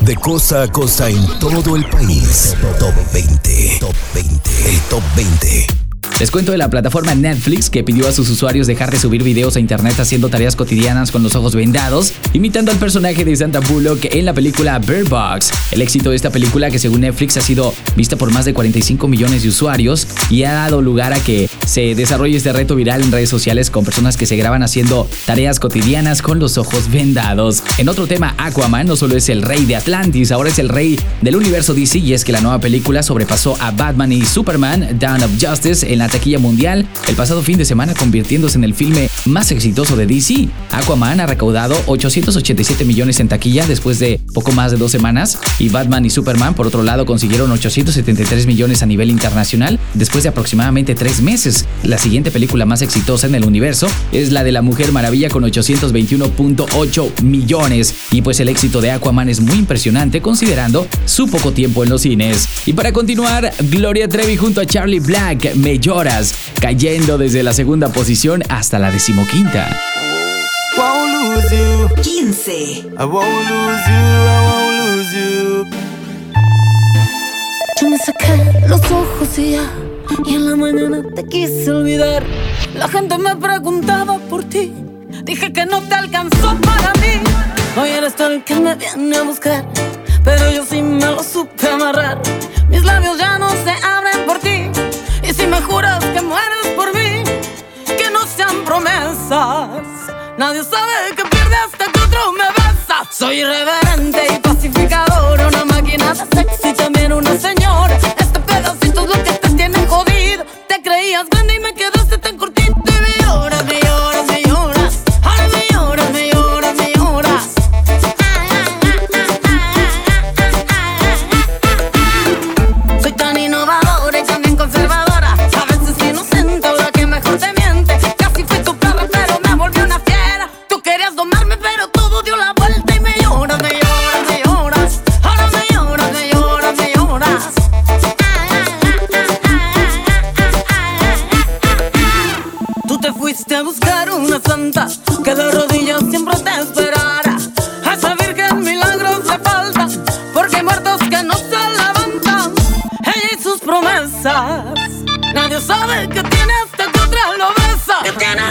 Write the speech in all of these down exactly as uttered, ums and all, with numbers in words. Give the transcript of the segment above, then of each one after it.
De costa a costa en todo el país. Top veinte. Top veinte. El Top veinte. Les cuento de la plataforma Netflix, que pidió a sus usuarios dejar de subir videos a internet haciendo tareas cotidianas con los ojos vendados, imitando al personaje de Sandra Bullock en la película Bird Box. El éxito de esta película, que según Netflix ha sido vista por más de cuarenta y cinco millones de usuarios, y ha dado lugar a que se desarrolle este reto viral en redes sociales con personas que se graban haciendo tareas cotidianas con los ojos vendados. En otro tema, Aquaman no solo es el rey de Atlantis, ahora es el rey del universo D C, y es que la nueva película sobrepasó a Batman y Superman, Dawn of Justice, en la taquilla mundial el pasado fin de semana, convirtiéndose en el filme más exitoso de D C. Aquaman ha recaudado ochocientos ochenta y siete millones en taquilla después de poco más de dos semanas, y Batman y Superman, por otro lado, consiguieron ochocientos setenta y tres millones a nivel internacional después de aproximadamente tres meses. La siguiente película más exitosa en el universo es la de la Mujer Maravilla, con ochocientos veintiuno punto ocho millones, y pues el éxito de Aquaman es muy impresionante considerando su poco tiempo en los cines. Y para continuar, Gloria Trevi junto a Charlie Black, Me Lloras, cayendo desde la segunda posición hasta la decimoquinta. quince. I won't lose you, I won't lose you. Yo me saqué los ojos y ya, y en la mañana te quise olvidar. La gente me preguntaba por ti, dije que no te alcanzó para mí. Hoy eres tú el que me viene a buscar, pero yo sí me lo supe amarrar. Mis labios ya no se abren por ti, y si me juras que mueres por mí, que no sean promesas. Nadie sabe que pierdes hasta que otro me besa. Soy irreverente y pacificadora, una máquina de sexo y también una señora. Este pedacito es lo que te tiene jodido. Te creías grande y me quedaste tan cortito. Y me lloras, me lloras, me lloras. Ahora me lloras, me lloras, me lloras. Soy tan innovadora y también conservadora. A veces inocente, la que mejor te miente. Casi fui tu perra, pero me volví una fiera. Tú querías domarme, pero todo dio la vuelta. Y me lloras, me lloras, me lloras. Ahora me lloras, me lloras, me lloras. Tú te fuiste a buscar una santa que de rodillas siempre te esperara. A esa virgen milagros le faltan, porque hay muertos que no se levantan. Ella y sus promesas. Nadie sabe que tiene hasta que otra lo besa. ¿Qué tienes?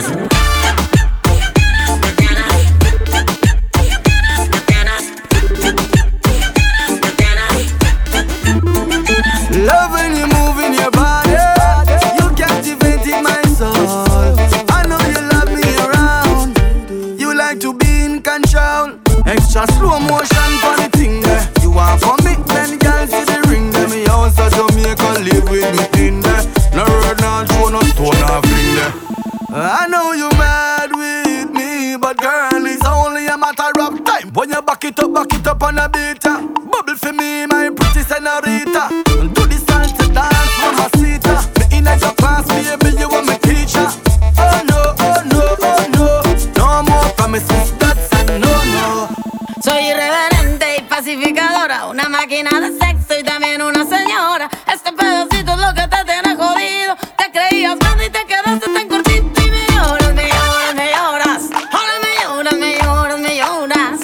Love when you move in your body, you captivating my soul. I know you love me around, you like to be in control. Extra slow motion for the thing there. You want commitment, girl, see the ring there. Me house at Jamaica, live with me in there. No road, no show, no stone, no fling there. I know you mad with me, but girl, it's only a matter of time. When you back it up, back it up on a beat, uh. Bubble for me, my pretty senorita. Do the salsa dance, mamacita. Me in a your class, baby, you want me teacher. Oh no, oh no, oh no. No more promises, that's a no, no. Soy irreverente y pacificadora, una máquina de sexo y también una señora. Este pedacito es lo que te tiene jodido. Te creías grande y te quedaste tan cortito. Y me lloras, me lloras, me lloras. Ahora me lloras, me lloras, me lloras.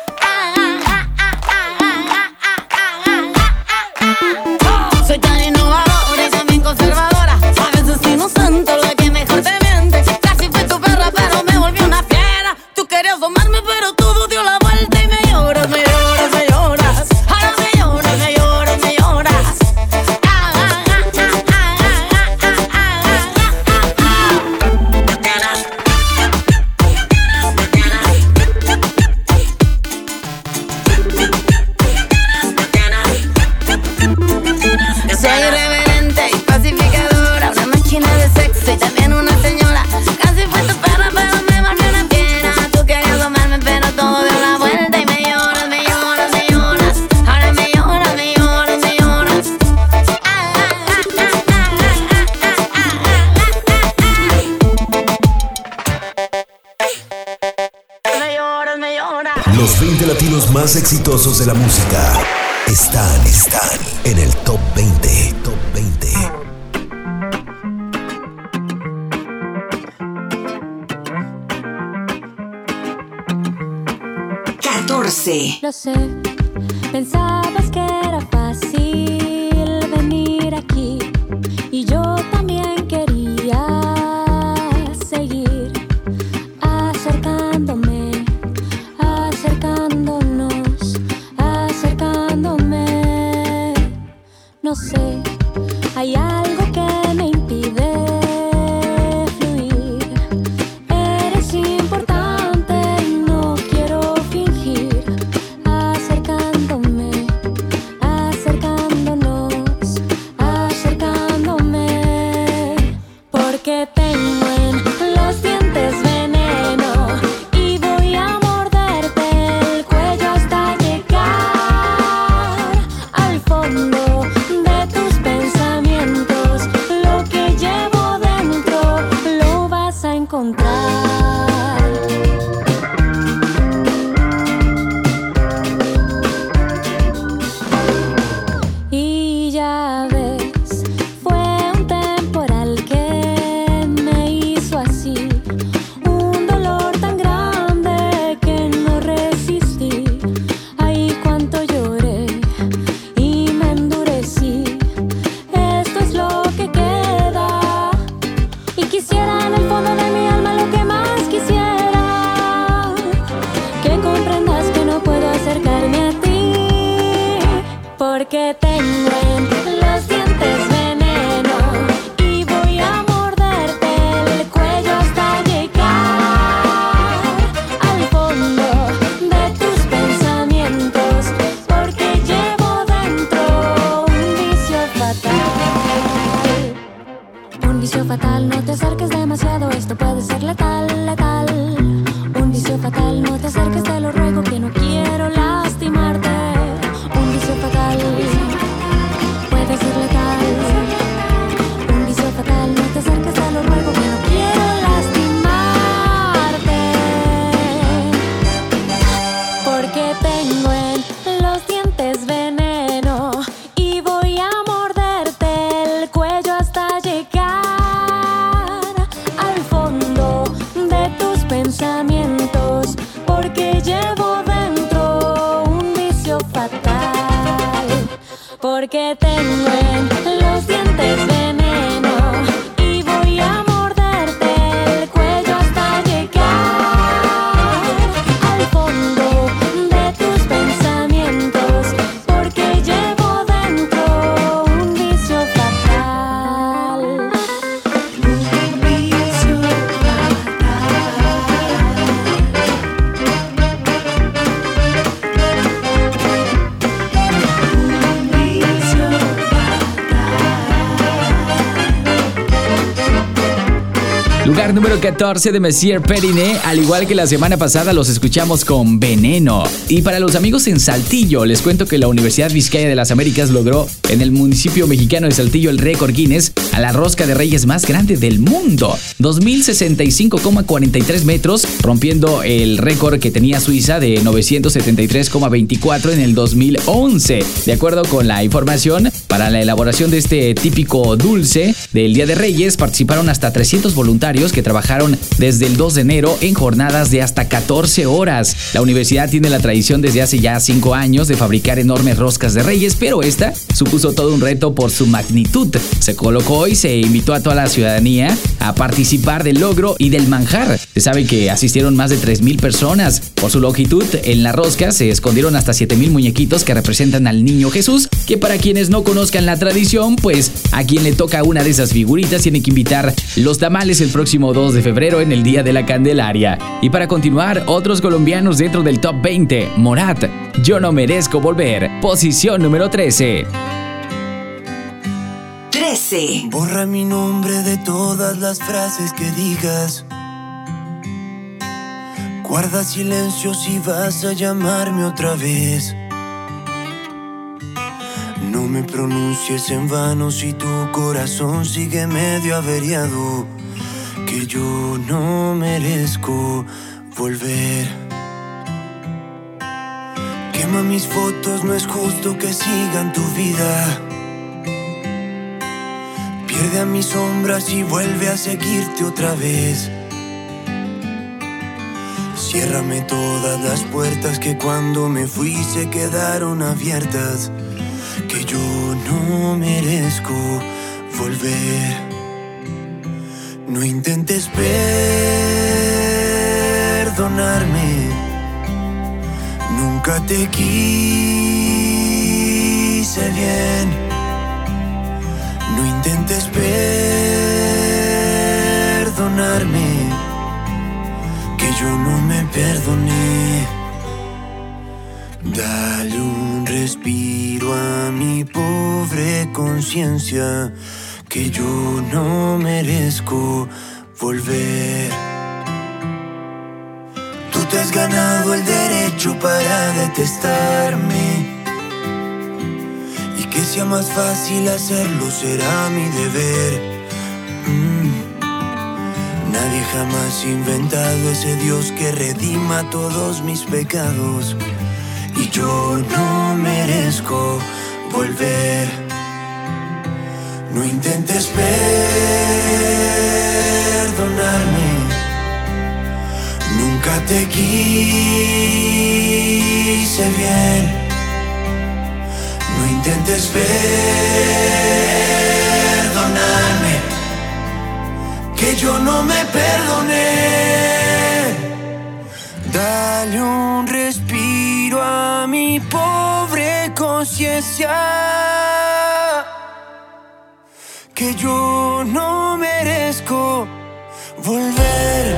Soy tan innovadora y también conservadora. A veces inocente, la que mejor te miente. Casi fui tu perra, pero me volví una fiera. Tú querías domarme, pero todo dio la vuelta. Y me lloras, me lloras, me lloras. Ahora me lloras, me lloras, me lloras. Soy irreverente y pacificadora, una máquina de sexo y también una señora. Casi fue tu perra, pero me volví una fiera. Tú querías domarme, pero todo dio la vuelta. Y me lloras, me lloras, me lloras. Ahora me lloras, me lloras, me lloras. Me lloras, me lloras. Los veinte latinos más exitosos de la música están, están en el Top veinte. Top veinte. catorce. Lo sé, Pensabas que era fácil venir aquí y yo también quería seguir acercándome, acercándonos, acercándome. No sé, hay algo que me impide fluir. Eres importante, no quiero fingir. Acercándome, acercándonos, acercándome. Porque tengo en los dientes veneno y voy a morderte el cuello hasta llegar al fondo de tus pensamientos. Lo que llevo dentro lo vas a encontrar. Y ya ves, fue un temporal que me hizo así, un dolor tan grande que no resistí. Ay, cuánto lloré y me endurecí. Esto es lo que queda y quisiera en el fondo de mi alma lo que más quisiera, que comprendas que no puedo acercarme a ti. Porque tengo en los dientes veneno y voy a morderte el cuello hasta llegar al fondo de tus pensamientos. Porque llevo dentro un vicio fatal. Un vicio fatal, no te acerques demasiado, esto puede ser letal, letal. Un vicio fatal, no te acerques, te lo ruego, que no quiero lastimarte. Un vicio fatal, puede ser letal. Un vicio fatal, no te acerques, te lo ruego, que no quiero lastimarte. Porque tengo en los dientes veneno y voy a morderte el cuello hasta llegar al fondo de tus pensamientos. Porque llevo dentro un vicio fatal. Porque tengo en los dientes veneno y voy a morderte el cuello hasta llegar al fondo de tus pensamientos. Porque llevo dentro un vicio fatal. Un vicio Lugar número catorce de Messier Periné. Al igual que la semana pasada, los escuchamos con Veneno. Y para los amigos en Saltillo, les cuento que la Universidad Vizcaya de las Américas logró en el municipio mexicano de Saltillo el récord Guinness a la rosca de reyes más grande del mundo, dos mil sesenta y cinco coma cuarenta y tres metros, rompiendo el récord que tenía Suiza de novecientos setenta y tres coma veinticuatro en el dos mil once. De acuerdo con la información, para la elaboración de este típico dulce del Día de Reyes participaron hasta trescientos voluntarios que trabajaron desde el dos de enero en jornadas de hasta catorce horas. La universidad tiene la tradición desde hace ya cinco años de fabricar enormes roscas de reyes, pero esta supuso todo un reto por su magnitud. Se colocó y se invitó a toda la ciudadanía a participar del logro y del manjar. Se sabe que asistieron más de tres mil personas. Por su longitud, en la rosca se escondieron hasta siete mil muñequitos que representan al niño Jesús, que para quienes no conozcan la tradición, pues a quien le toca una de esas figuritas tiene que invitar los tamales el próximo dos de febrero en el Día de la Candelaria. Y para continuar, otros colombianos dentro del top veinte. Morat, Yo no merezco volver, posición número trece. trece. Borra mi nombre de todas las frases que digas. Guarda silencio si vas a llamarme otra vez. No me pronuncies en vano si tu corazón sigue medio averiado. Que yo no merezco volver. Quema mis fotos, no es justo que sigan tu vida. Pierde a mis sombras y vuelve a seguirte otra vez. Ciérrame todas las puertas que cuando me fui se quedaron abiertas. Que yo no merezco volver. No intentes perdonarme. Nunca te quise bien. No intentes perdonarme, que yo no me perdoné. Dale un respiro a mi pobre conciencia, que yo no merezco volver. Tú te has ganado el derecho para detestarme, y que sea más fácil hacerlo será mi deber. mm. Nadie jamás ha inventado ese Dios que redima todos mis pecados, y yo no merezco volver. No intentes perdonarme. Nunca te quise bien. No intentes perdonarme, que yo no me perdoné. Dale un respiro a mi pobre conciencia, que yo no merezco volver.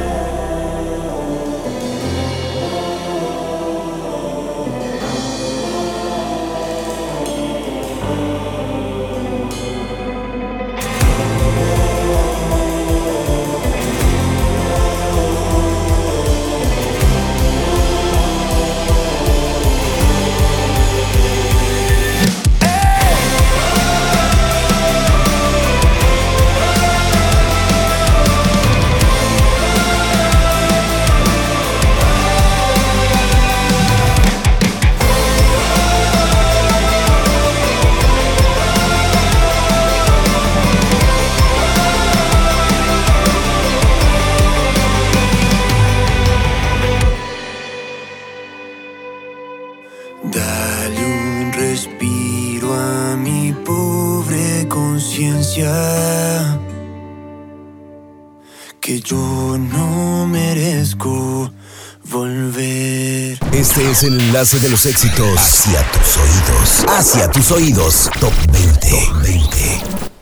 Dale un respiro a mi pobre conciencia, que yo no merezco volver. Este es el enlace de los éxitos hacia tus oídos. Hacia tus oídos. Top veinte. Top veinte.